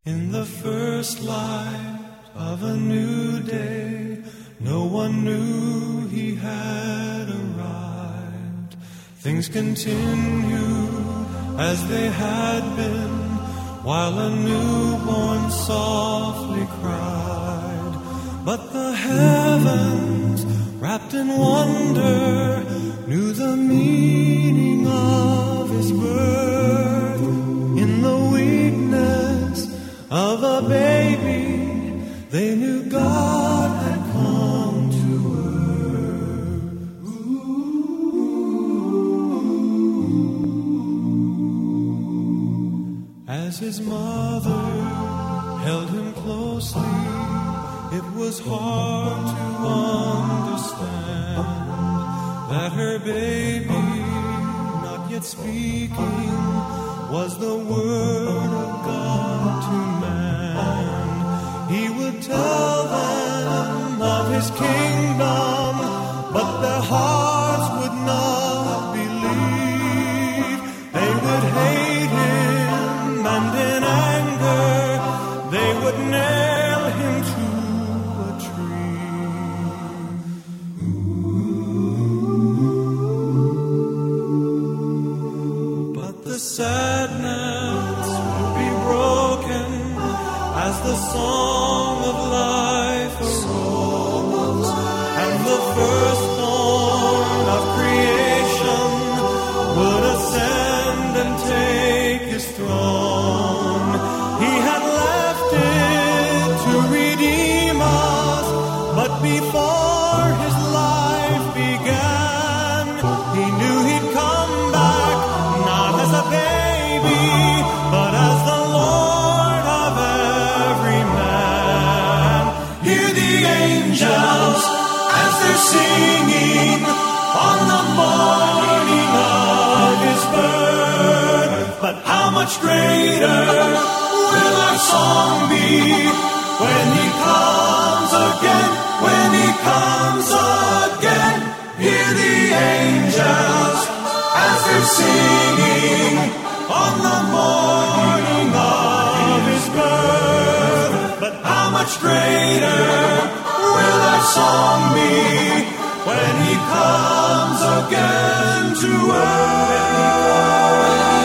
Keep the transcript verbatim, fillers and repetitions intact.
In the first light of a new day, no one knew he had arrived. Things continued as they had been, while a newborn softly cried. But the heavens, wrapped in wonder, knew the meaning of his birth. In the weakness of a baby, they knew God had come to earth. Ooh. As his mother held him closely, it was hard to understand that her baby, not yet speaking, was the word of God to man. He would tell them of his kingdom, but their hearts would not believe. They would hate him, and in anger they would nail him to a tree. Ooh. But the sadness would be broken as the song of life arose, and the firstborn of creation would ascend and take his throne. He had left it to redeem us, but before his life began, he knew he'd come back, not as a baby, but as the Lord of every man. Hear the angels as they're singing on the morning of his birth. But how much greater will our song be when he comes again, when he comes again. Hear the angels as they're singing on the morning of his birth. But how much greater will our song be when he comes again to earth.